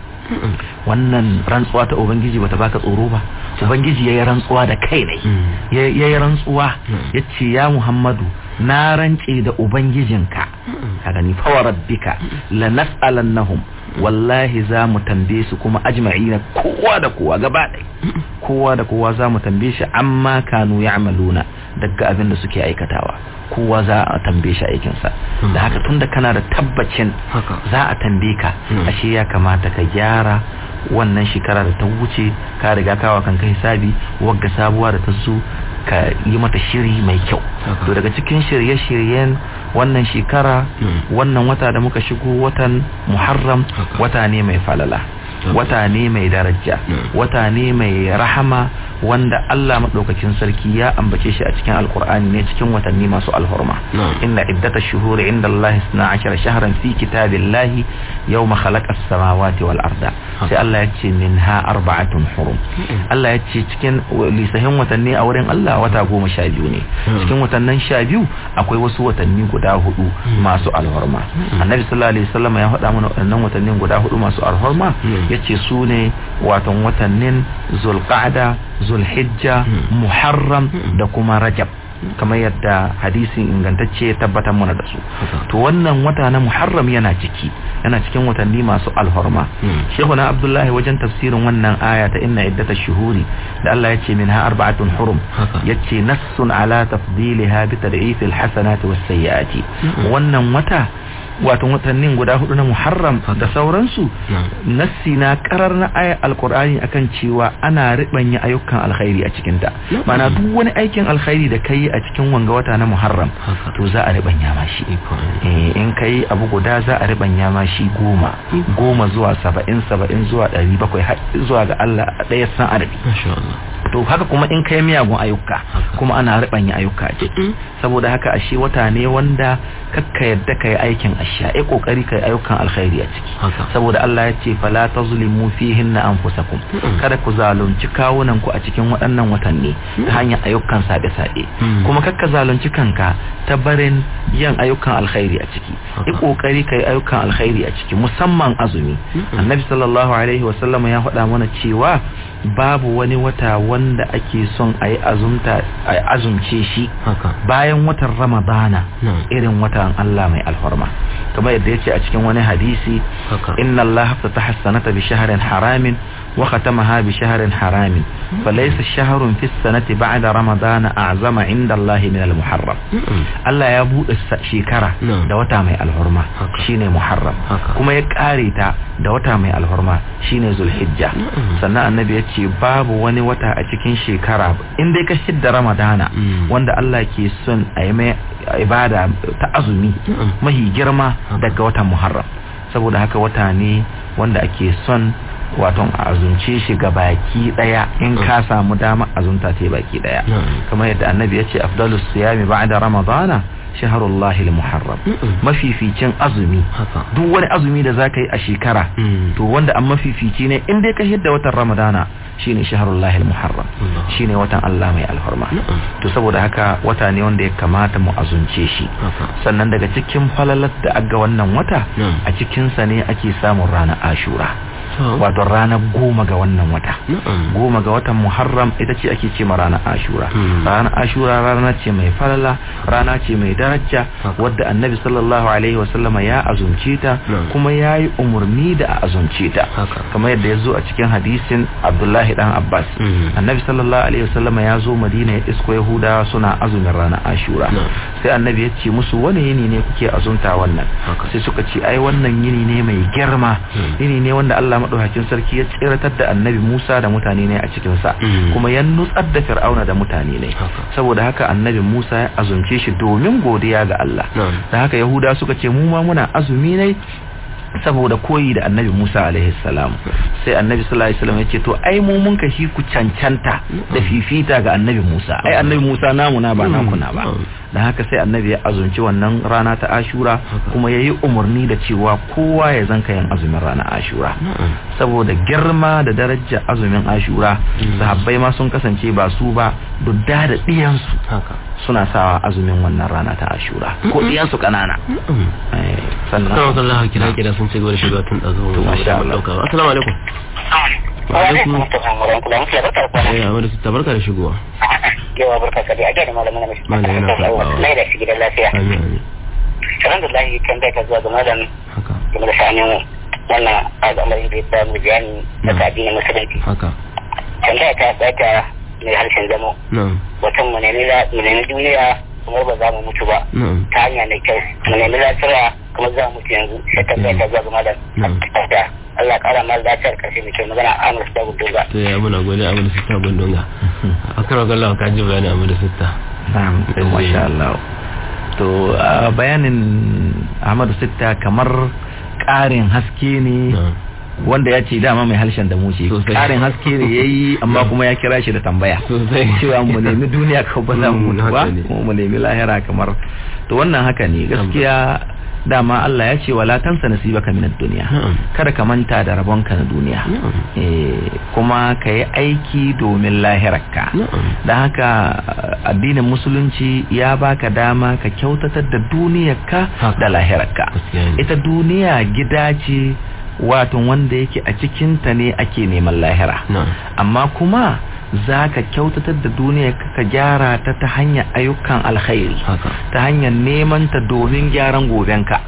wannan rantsuwa ta ubangiji bata baka tsoro ba ubangiji yayi rantsuwa da kai ne yayi rantsuwa yace ya Muhammadu na rance da ubangijinka kaga ni fa rabbika lanas'alannahum wallahi za mu tambaye su kuma ajma'ina kowa da kowa gaba ɗaya kowa da kowa za mu tambaye shi amma kanu ya'maluna daga abin da suke aikatawa kowa za a tambaye shi aikinsa da haka tunda kana da tabbacin za a tambaye ka ashe ya kamata ka gyara wannan shekara da ta wuce ka riga kawa kanka hisabi wagga sabuwa da ta zo ka yi mata shiri mai kyau to daga cikin shirye-shiryen wannan shekara wannan wata da muka shigo watan Muharram wata ne mai falala wata ne mai daraja wata ne mai rahama wanda Allah madaukakin sarki ya ambace shi a cikin alkur'ani ne cikin watanni masu alhurma inna iddatash shuhuri inda Allah isna ashara shahran fi kitabillahi yawma khalaqa as-samawati wal arda sai Allah ya ce minha arba'atun hurum Allah ya ce cikin lisahin watanni a wurin Allah wata goma sha biyu ne cikin watannin sha biyu akwai wasu watanni guda hudu masu alhurma annabi sallallahu alaihi wasallam ya faɗa mana waɗannan watannin guda hudu masu alhurma yace su ne watan watannin zulqa'da zulhijja muharram da kuma rajab kamar yadda hadisin ingantacce ya tabbatar mana da su to wannan wata na muharram yana ciki yana cikin watanni masu alhurma shehuna abdullahi wajen tafsirin wannan aya ta inna iddatash shuhuri da Allah yace minha arba'atun hurum yace nassun ala tafdiliha bi tad'if alhasanati was sayyiati wannan wata wato watannin guda hudu na Muharram da sauransu nassi na karar na ayat alqur'ani akan cewa ana ribanya ayyukan alkhairi a cikin ta mana duk wani aikin alkhairi da kai a cikin wanga wata na Muharram to za a ribanya ma shi eh in kai abu guda za a ribanya ma shi goma goma zuwa saba'in saba'in zuwa ɗari bakwai har zuwa ga Allah ɗaya san arabi masha Allah to haka kuma in kai miyagun ayyuka kuma ana ribanya ayyuka a ciki saboda haka ashe wata ne wanda kakka yadda kai aikin asha ai kokari kai ayyukan alkhairi a ciki saboda Allah ya ce fala tazlimu fihinna anfusakum kada ku zalunci kawunan ku a cikin waɗannan watanni ta hanyar ayyukan sabe-sabe kuma kakka zalunci kanka ta barin yin ayyukan alkhairi a ciki ai kokari kai ayyukan alkhairi a ciki musamman azumi annabi sallallahu alaihi wasallam ya faɗa mana cewa babu wani wata wanda ake son a yi azumta a azumce shi bayan watan ramadana irin watan Allah mai alfarma kamar yadda yace a cikin wani hadisi inna Allah fataha as-sanata bi shahrin haramin wa khatamaha bi shahrin haramin falaysa shahrun fi as-sanati ba'da ramadana a'zama 'inda Allah min al-muharram Allah ya bude shekara da wata mai alfarma shine muharram kuma ya kare ta da wata mai alfarma shine zulhijja sannan annabi ya ce babu wani wata a cikin shekara in dai ka shidda ramadana wanda Allah ke son a yi mai ibada ta azumi mahi girma daga watan muharram saboda haka wata ne wanda ake son waton a azumce shi ga baki daya in ka samu dama azumta ta baki daya kamar yadda annabi ya ce afdalus siyami ba'da ramadana shaharullahi al-muharram mafificin azumi duk wani azumi da zaka yi a shekara to wanda an mafifici ne in dai ka hidda watan ramadana shine shaharullahi al-muharram shine watan Allah mai alfarma to saboda haka wata ne wanda ya kamata mu azumce shi sannan daga cikin falalat da aga wannan wata a cikin sa ne ake samun ranar ashura wato ranar goma ga wannan wata goma ga watan Muharram ita ce ake ce ma ranar Ashura ranar Ashura rana ce mai falala rana ce mai daraja wadda Annabi sallallahu alaihi wasallama ya azumce ta kuma yayi umurni da a azumce ta kamar yadda yazo a cikin hadisin Abdullahi dan Abbas Annabi sallallahu alaihi wasallama ya zo Madina ya isko Yahudawa suna azumin ranar Ashura sai Annabi ya ce musu wani yini ne kuke azumta wannan sai suka ce ai wannan yini ne mai girma yini ne wanda Allah madaukakin sarki ya tsiratar da Annabi Musa da mutane ne a cikin sa kuma ya nutsar da Fir'auna da mutane ne saboda haka Annabi Musa ya azumce shi domin godiya ga Allah da haka Yahudawa suka ce mu ma muna azumi ne saboda koyi da Annabi Musa alaihi salam sai Annabi sallallahu alaihi wasallam yace to ai mu mun kashi ku cancanta da fifita ga Annabi Musa ai Annabi Musa namu na ba naku na ba dan haka sai Annabi ya azumci wannan rana ta Ashura kuma yayi umurni da cewa kowa ya zanka yin azumin rana Ashura saboda girma da darajar azumin Ashura sahabbai ma sun kasance ba su ba dudda da diyan su suna sawa azumin wannan rana ta Ashura ko diyan su kanana sannan Allah kira kira sun ce gore shiga tun dazo masha Allah assalamu alaikum wa alaikum assalam eh amma da tabarka da shigowa yawa barka ka da ga malamin nan malamin nan mai da shi gidan lafiya amin amin alhamdulillah kan da ka zuwa ga malam haka kuma da shanin wannan al'amari da ta mu bayani da addinin musulunci haka kan da ta tsaka mai harshen zamo na'am watan mu ne mu ne duniya kuma ba za mu mutu ba ta hanya mai kyau mu ne lafiya kuma za mu mutu yanzu sai kan da ka zuwa ga malam Allah kara mal lafiyar karshe mai kyau magana Amur Sita Gundunga. To ya muna gode Amur Sita Gundunga. Akara Allah ka ji bayani Amur Sita. Na'am, masha Allah. To bayanin Ahmad Sita kamar ƙarin haske ne wanda ya ce dama mai harshen da mu ce ƙarin haske ne yayi amma kuma ya kira shi da tambaya cewa mu nemi duniya ka ba za mu mutu ba mu nemi lahira kamar to wannan haka ne gaskiya dama Allah ya ce wala tansa nasibaka minad dunya kada ka manta da rabonka na duniya eh kuma kai aiki domin lahirarka dan haka addinin musulunci ya baka dama ka kyautatar da duniyarka da lahirarka ita duniya gida ce wato wanda yake a cikin ta ne ake neman lahira amma kuma za ka kyautatar da duniya ka gyara ta ta hanyar ayyukan alkhairi ta hanyar neman ta domin gyaran gobenka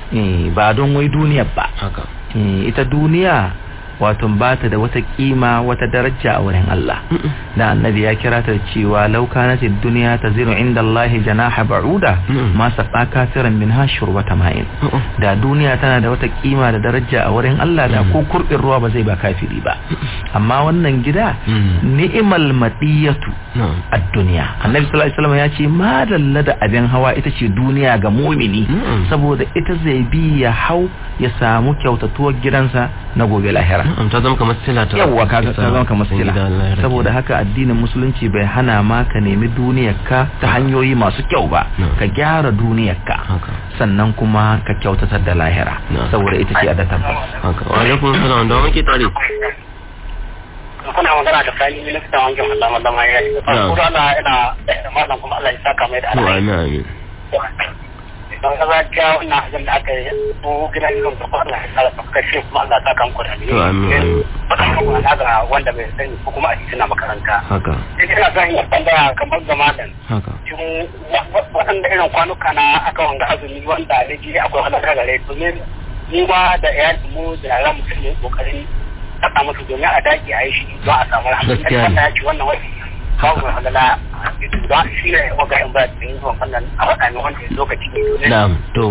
ba don wai duniyar ba ita duniya wato ba ta da wata kima wata daraja a wurin Allah da annabi ya kira ta cewa law kanat ad-dunya taziru inda Allah janaha ba'uda ma saqa kafiran minha shurbata ma'in da duniya tana da wata kima da daraja a wurin Allah da ko kurbin ruwa ba zai ba kafiri ba amma wannan gida ni'mal matiyatu ad-dunya annabi sallallahu alaihi wasallam ya ce ma dalla da abin hawa ita ce duniya ga mu'mini saboda ita zai bi ya hau ya samu kyautatuwar gidansa na gobe lahira ta zama kamar sila ta yawa kaga ta zama kamar sila saboda haka addinin musulunci bai hana ma ka nemi duniyarka ta hanyoyi masu kyau ba ka gyara duniyarka sannan kuma ka kyautatar da lahira saboda ita ce adda tabbas haka wa alaikum salam da muke tare kuna magana da Sani minista wankin Allah mallama ya yi ko Allah ina da mallam kuma Allah ya saka mai da alheri amin don ka zaciya wannan hajjin da aka yi ko gidan ilimin da kuma Allah ya sa kashe kuma Allah ta kan kudade to amin kuma ga wanda bai sani ko kuma a cikin makaranta haka sai ina son yin tambaya kamar ga malam haka cikin waɗanda irin kwanuka na aka wanga azumi wanda ne ji akwai wanda ka gare to ne ni ma da iyali mu da yaran mu ne kokarin saka musu domin a daki a yi shi don a samu rahama wanda ya ci wannan wani babu mai halala ba shi ne waga in ba da yin wannan a wadannan wanda lokaci ne na'am to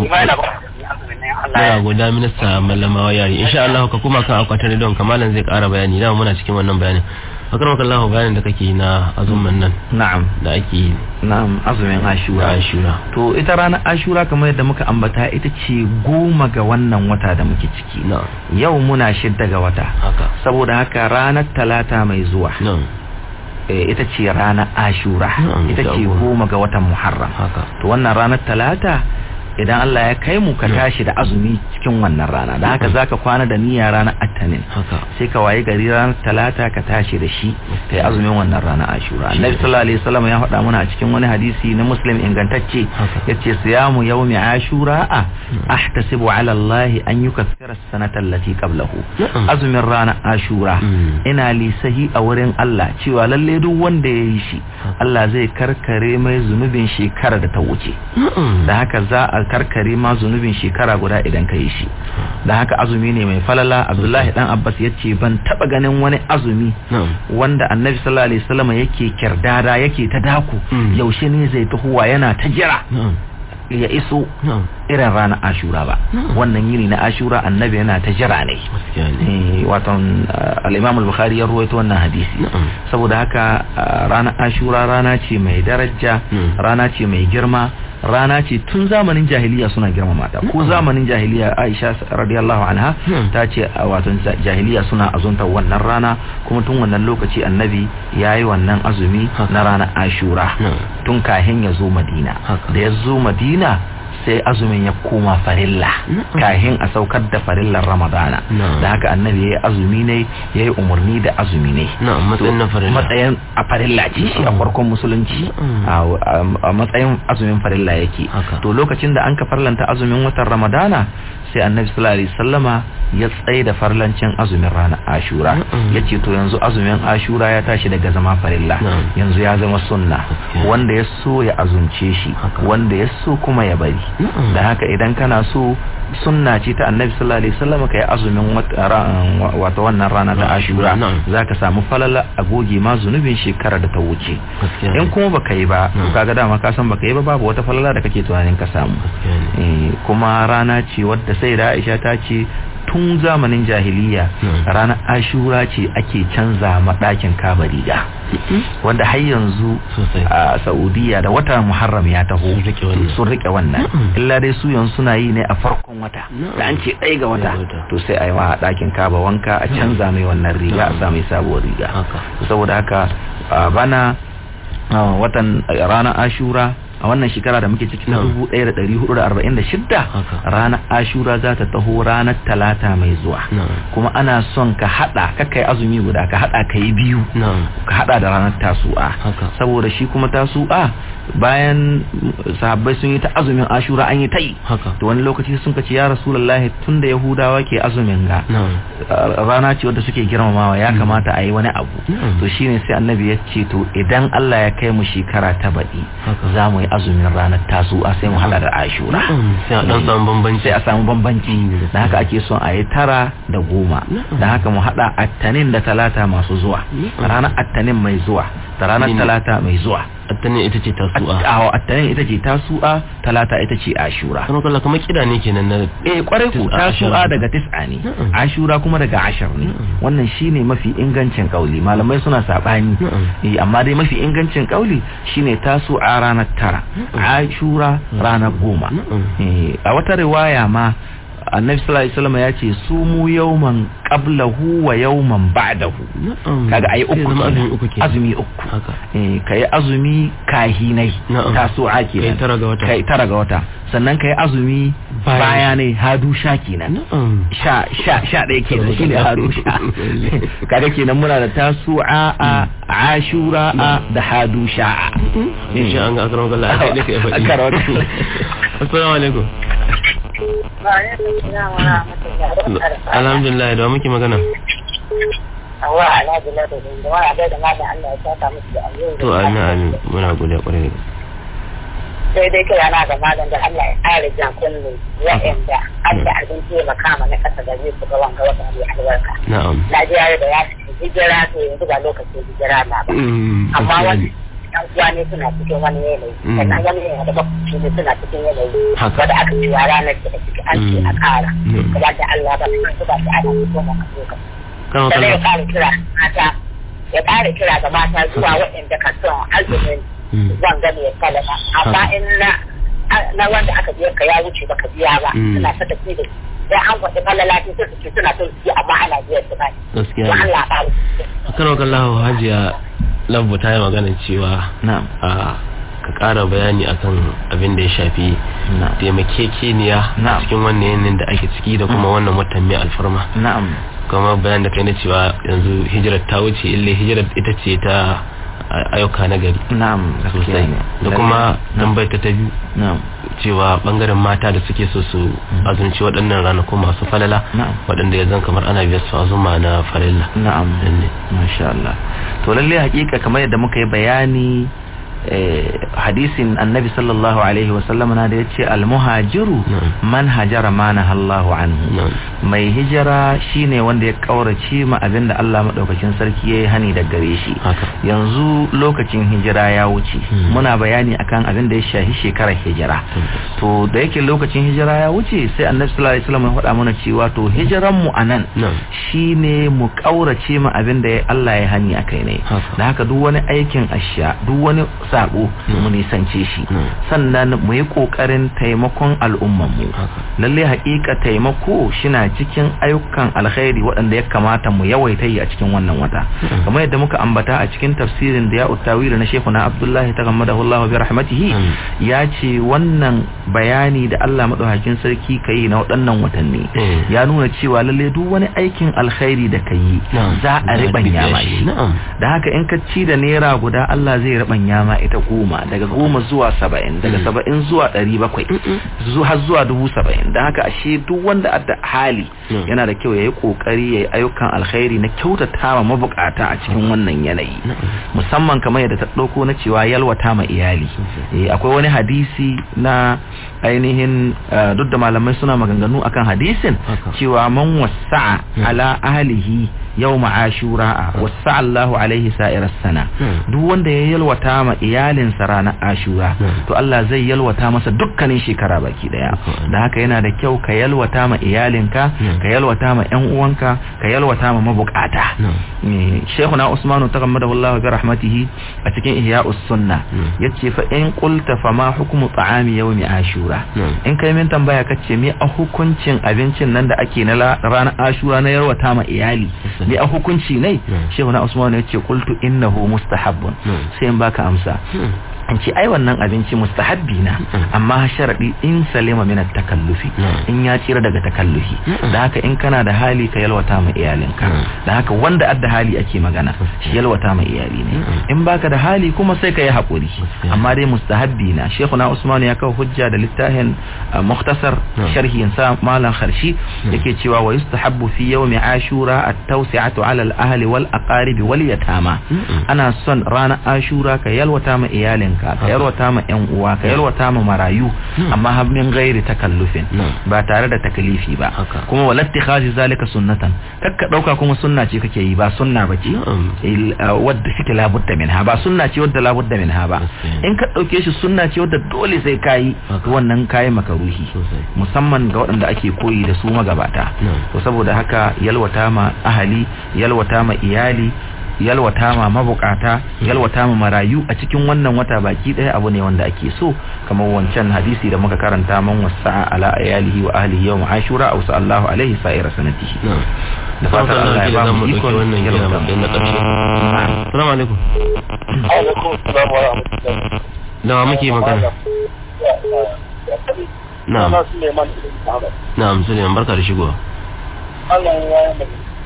Allah guda minista mallama yari insha Allah ka kuma kan akwatin don kamalan zai ƙara bayani da muna cikin wannan bayanin akarmaka Allah bayanin da kake na azumin nan na'am da ake na'am azumin Ashura Ashura to ita ranar Ashura kamar yadda muka ambata ita ce goma ga wannan wata da muke ciki yau muna shidda ga wata saboda haka ranar talata mai zuwa ita ce ranar Ashura ita ce goma ga watan Muharram to wannan ranar talata idan Allah ya kai mu ka tashi da azumi cikin wannan rana da haka zaka kwana da niyya ranar Attanin sai ka waye gari ranar Talata ka tashi da shi kai azumin wannan rana Ashura. Annabi sallallahu alaihi wasallam ya faɗa mana a cikin wani hadisi na Muslim ingantacce yace siyamu yawmi Ashura ahtasibu ala Allah an yukaffira as-sanata allati qablahu. Azumin ranar Ashura ina lisahi a wurin Allah cewa lalle duk wanda yayi shi Allah zai karkare mai zunubin shekara da ta wuce. Da haka za a karkare ma zunubin shekara guda idan ka yi shi. Da haka azumi ne mai falala. Abdullahi dan Abbas yace ban taba ganin wani azumi wanda Annabi sallallahu alaihi wasallam yake kirdada yake ta daku yaushe ne zai tahowa yana ta jira ya iso irin ranar Ashura ba. Wannan yini na Ashura Annabi yana ta jira ne. Wato al-Imam al-Bukhari ya ruwaito wannan hadisi. Saboda haka ranar Ashura rana ce mai daraja, rana ce mai girma, rana ce tun zamanin jahiliya suna girmama ta. Ko zamanin jahiliya Aisha radiyallahu anha ta ce wato jahiliya suna azunta wannan rana, kuma tun wannan lokaci Annabi yayi wannan azumi na ranar Ashura tun kahin ya zo Madina. Da ya zo Madina sai azumin ya koma farilla kahin a saukar da farillar Ramadana. Da haka Annabi yayi azumi ne, yayi umarni da azumi ne. Matsayin a farilla ce shi a farkon musulunci, a matsayin azumin farilla yake. To lokacin da an ka farlanta azumin watan Ramadana sai Annabi sallallahu alaihi wasallama ya tsaye da farlancin azumin ranar Ashura. Yace to yanzu azumin Ashura ya tashi daga zama farilla, yanzu ya zama sunna. Wanda ya so ya azumce shi, wanda ya so kuma ya bari. Da haka idan kana so sunna ce ta Annabi sallallahu alaihi wasallam kai azumin wato wannan rana ta Ashura zaka samu falala a goge ma zunubin shekara da ta wuce. In kuma baka yi ba kaga dama ka san baka yi ba babu wata falala da kake tunanin ka samu. Kuma rana ce wadda sai da Aisha ta ce tun zamanin jahiliya ranar Ashura ce ake canza ma ɗakin Kaaba riga, wanda har yanzu a Saudiya da wata Muharram ya taho sun rike wannan. Illa dai su yanzu suna yi ne a farkon wata, da an ce ɗaya ga wata to sai a yi wa ɗakin Kaaba wanka a canza mai wannan riga, a sa mai sabuwar riga. Saboda haka bana watan ranar Ashura a wannan shekara da muke ciki na dubu ɗaya da ɗari hudu da arba'in da shidda ranar Ashura za ta taho ranar Talata mai zuwa. Kuma ana son ka hada ka kai azumi guda, ka hada ka yi biyu, ka hada da ranar Tasu'a. Saboda shi kuma Tasu'a bayan sahabbai sun yi ta azumin Ashura an yi ta yi, to wani lokaci sun ka ce ya Rasulullahi tunda Yahudawa ke azumin ga rana ce wadda suke girmamawa ya kamata a yi wani abu. To shine sai Annabi ya ce to idan Allah ya kai mu shekara ta baɗi za mu yi azumin ranar Tasu'a sai mu hada da Ashura, sai a dan samu bambanci, sai a samu bambanci. Da haka ake son a yi tara da goma. Da haka mu hada Attanin da Talata masu zuwa, ranar Attanin mai zuwa da ranar Talata mai zuwa. Attanin ita ce Tasu'a. Awo Attanin ita ce Tasu'a, Talata ita ce Ashura. Kuma kallon kamar kida ne kenan na eh kwarai ku Tasu'a daga tis'a ne, Ashura kuma daga ashar ne. Wannan shine mafi ingancin kauli. Malamai suna sabani eh amma dai mafi ingancin kauli shine Tasu'a ranar tara, Ashura ranar goma. Eh a wata riwaya ma Annabi sallallahu alaihi wasallam ya ce sumu yawman qablahu wa yawman ba'dahu. Kaga ayi uku azumi uku. Eh kai azumi kahinai Tasu'a kenan, tara ga wata, kai tara ga wata. Sannan kai azumi baya ne hadusha kenan, sha sha sha ɗaya kenan shine hadusha. Kaga kenan muna da Tasu'a, Ashura da hadusha. Insha Allah akram Allah sai dai kai faɗi. Assalamu alaikum. Alhamdulillah, da muke magana. Awa alhamdulillah da wa da da madan Allah ya saka musu da alheri. To amin amin, muna godiya kwarai da sai dai kira na ga madan da Allah ya ƙara jan kullu wa'anda Allah a dinke makama na kasa da zai ga wanga wata mai albarka. Na'am. Najeriya da ya hijira to yanzu ba lokacin hijira na ba. Amma wani yan uwa ne suna cikin wani yanayi, sannan wani yanayi da bakwai ne suna cikin yanayi wadda aka ci wa ranar da ciki an ce a ƙara kuma da Allah ba su ba ta ana fito maka lokaci. Sannan ya ƙara kira mata, ya ƙara kira ga mata zuwa waɗanda ka son azumin wanga mai kalama, amma in na wanda aka biya ka ya wuce baka biya ba suna saka ci da sai an kwaɗi falalati sai su ce suna son su amma ana biyar su ba. Gaskiya. Allah ba. Akan wakan lahu hajiya Lambu ta yi magana cewa ka ƙara bayani akan abin da ya shafi taimakekeniya a cikin wannan yanayin da ake ciki da kuma wannan watan mai alfarma. Na'am. Kuma bayan da kai na cewa yanzu hijirar ta wuce ille hijirar ita ce ta ayyuka na gari. Na'am, sosai. Da kuma tambayar ta ta biyu. Na'am. Cewa bangaren mata da suke so su azumci waɗannan ranaku masu falala waɗanda ya zan kamar ana biyar su azuma na farilla. Na'am. Masha Allah. To lalle hakika kamar yadda muka yi bayani hadisin annabi sallallahu alaihi wasallam na da ya ce almuhajiru man hajara ma nahallahu anhu, mai hijira shine wanda ya kaurace ma abinda Allah madaukakin sarki yayi hani da gare shi. Yanzu lokacin hijira ya wuce, muna bayani akan abin da ya shahi shekarar hijira. To da yake lokacin hijira ya wuce sai annabi sallallahu alaihi wasallam ya faɗa mana cewa to hijiran mu anan shine mu kaurace ma abinda Allah ya hani akai ne. Da haka duk wani aikin asha, duk wani sabo mu nisance shi, sannan mu yi kokarin taimakon al'umman mu. Lalle haƙiƙa taimako shina cikin ayyukan alkhairi waɗanda ya kamata mu yawaita yi a cikin wannan wata. Kamar yadda muka ambata a cikin tafsirin da ya uttawili na Sheikhuna Abdullahi tagammadahu Allah bi rahmatihi, ya ce wannan bayani da Allah madaukakin sarki kai na waɗannan watanni ya nuna cewa lalle duk wani aikin alkhairi da kai za a ribanya ma shi. Da haka in ka ci da naira guda Allah zai ribanya ma ita goma, daga goma zuwa saba'in, daga saba'in zuwa ɗari bakwai, har zuwa dubu saba'in. Da haka ashe duk wanda adda hali yana da kyau ya yi ƙoƙari ya yi ayyukan alkhairi na kyautata ma mabukata a cikin wannan yanayi, musamman kamar yadda ta ɗauko na cewa yalwata ma iyali. Akwai wani hadisi na ainihin duk da malamai suna maganganu akan hadisin cewa man wasa'a ala ahlihi yawma ashura wasa Allahu alaihi sa'iras sana, duk wanda ya yalwata ma iyalinsa ranar ashura to Allah zai yalwata masa dukkanin shekara baki daya. Da haka yana da kyau ka yalwata ma iyalinka, ka yalwata ma ƴan uwanka, ka yalwata ma mabukata. Sheikhuna Usmanu tagammadahu Allah bi rahmatihi a cikin Ihya'us Sunna yace fa in qulta fa ma hukmu ta'ami yawmi ashura, in kai min tambaya kace me a hukuncin abincin nan da ake na ranar ashura na yalwata ma iyali me a hukunci ne? Sheikhuna Usmanu yace qultu innahu mustahabbun, sai in baka amsa in ce ai wannan abinci mustahabbi na, amma sharadi in salima min at-takallufi, in ya tsira daga takallufi. Da haka in kana da hali ka yalwata ma iyalinka, da haka wanda adda hali ake magana shi yalwata ma iyali ne. In baka da hali kuma sai ka yi hakuri, amma dai mustahabbi na. Sheikhuna Usman ya kawo hujja da littafin mukhtasar sharhin sa malam Kharshi yake cewa wa yustahabbu fi yawmi ashura at-tawsi'atu 'ala al-ahli wal aqarib wal yatama. Ana son ranar ashura ka yalwata ma iyalinka, ka yalwata ma ƴan uwa, ka yalwata ma marayu, amma har min gairi takallufin, ba tare da takalifi ba. Kuma walatti khazi zalika sunnatan, kakka dauka kuma sunna ce kake yi, ba sunna bace wadda suke labudda minha, ba sunna ce wadda labudda minha ba. In ka dauke shi sunna ce wadda dole sai kai, wannan kai makaruhi, musamman ga waɗanda ake koyi da su magabata. To saboda haka yalwata ma ahali, yalwata ma iyali, yalwata ma mabukata, yalwata ma marayu a cikin wannan wata baki daya abu ne wanda ake so, kamar wancan hadisi da muka karanta man wasa'a ala ayalihi wa ahlihi yawm ashura aw sallallahu alaihi sa'ira sanatihi. Da fatan Allah ya ba mu iko wannan yalwata na karshe. Assalamu alaikum. Alaikum assalam wa rahmatullahi. Da muke magana. Na'am. Na'am, Suleiman barka da shigowa. Allah ya yi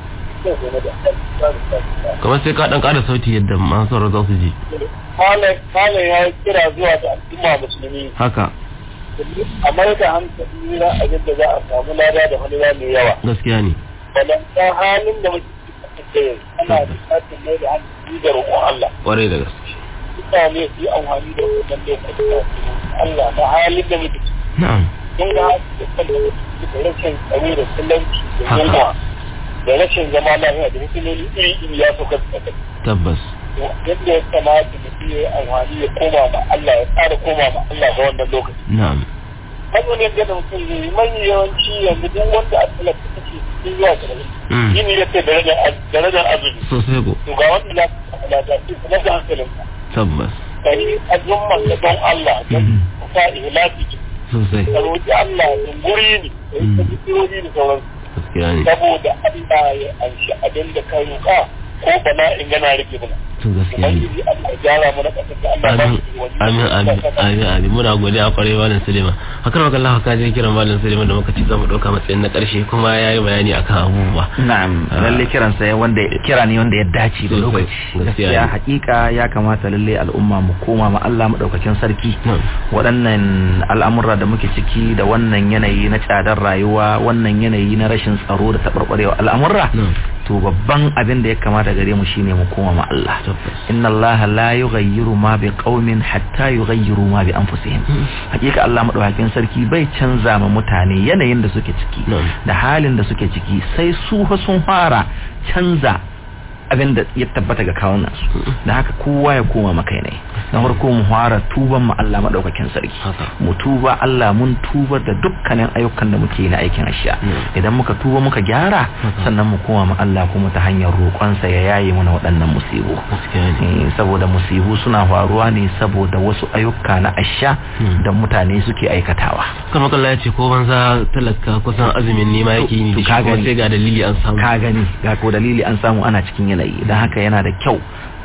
kamar sai ka dan kada sauti yadda masu za su ji. Malam ya kira zuwa da al'umma musulmi haka a mai da hankali na abin da za a samu lada da halila mai yawa. Gaskiya ne. Balanta halin da muke ciki ana bukatar mai da hankali da roƙon Allah. Ƙwarai da gaske. Mutane su yi amfani da wannan lokacin Allah na halin da muke ciki. Na'am. Kun ga da rashin tsaro da talauci da yunwa da rashin zama lafiya da mutumoli iri iri ya sauka da tabbas. Yadda ya kamata mutum ya yi amfani ya koma ma Allah, ya tsara koma ma Allah ga wannan lokaci. Na'am. Hanyar yadda da mutum zai yi mai yawanci yanzu duk wanda a talaka take cikin zuwa da rai. Shi ne yake darajar azumi. Sosai ko. To ga wanda lafiya da kuma da hankalinka. Tabbas. Kai azumman da don Allah don ka ihlasi ki. Sosai. Ka roƙi Allah don guri ne, ka yi tsirori da sauransu. Gaskiya ne. Saboda Allah ya anshi abin da ka roƙa ko bana in gana rike bana. to gaskiya ne amin amin amin amin amin muna godiya kwarai malam Suleiman hakan wa Allah ka je kiran malam Suleiman da muka ci zamu dauka matsayin na karshe kuma yayi bayani akan abubuwa na'am lalle kiran sa wanda kira ne wanda ya dace da lokaci gaskiya hakika ya kamata lalle al'umma mu koma ma Allah madaukakin sarki waɗannan al'amura da muke ciki da wannan yanayi na tsadar rayuwa wannan yanayi na rashin tsaro da tabarbarewa al'amura to babban abin da ya kamata gare mu shine mu koma ma Allah inna Allah la yughayyiru ma bi qaumin hatta yughayyiru ma bi anfusihim hakika Allah madaukakin sarki bai canza ma mutane yanayin da suke ciki da halin da suke ciki sai su sun fara canza abin da ya tabbata ga kawunan su da haka kowa ya koma makai ne na farko mu fara tuban mu Allah madaukakin sarki mu tuba Allah mun tuba da dukkanin ayyukan da muke na aikin ashiya idan muka tuba muka gyara sannan mu koma mu Allah kuma ta hanyar roƙon sa ya yaye mana waɗannan musibu saboda musibu suna faruwa ne saboda wasu ayyuka na ashiya da mutane suke aikatawa kamar Allah ya ce ko banza talaka kusan azumin ne ma yake yi ka gani sai ga dalili an samu ka gani ga ko dalili an samu ana cikin yanayi don haka yana da kyau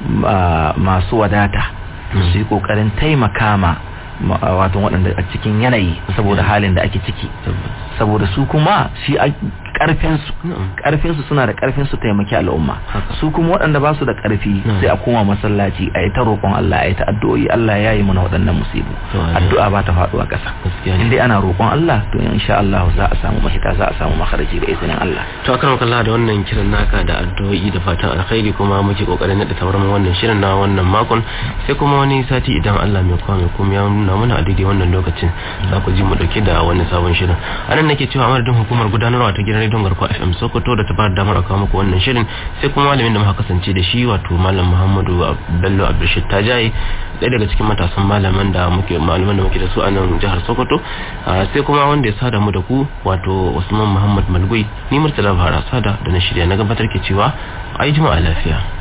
masu wadata su yi kokarin taimaka ma wato waɗanda a cikin yanayi saboda halin da ake ciki saboda su kuma shi karfinsu karfinsu suna da karfin su taimaki al'umma su kuma waɗanda ba su da karfi sai a koma masallaci a yi ta roƙon Allah a yi ta addu'o'i Allah ya yi mana waɗannan musibu addu'a ba ta faɗuwa ƙasa in dai ana roƙon Allah to insha Allah za a samu mahita za a samu makharaji da izinin Allah to akan Allah da wannan kiran naka da addu'o'i da fatan alkhairi kuma muke kokarin da tabarman wannan shirin na wannan makon sai kuma wani sati idan Allah mai kwa mai kuma ya nuna mana a daidai wannan lokacin za ku ji mu dauke da wani sabon shirin anan nake cewa amadadin hukumar gudanarwa ta gidan don garkuwa F M Sokoto da ta bada damar aka muku wannan shirin sai kuma malamin da muka kasance da shi wato malam Muhammadu Bello Abdulrashid Tajaye ɗaya daga cikin matasan malaman da muke malaman da muke da su a nan jihar Sokoto sai kuma wanda ya sada mu da ku wato Usman Muhammad Malgui ni Murtala Bahara sada da na shirya na gabatar ke cewa ai juma'a lafiya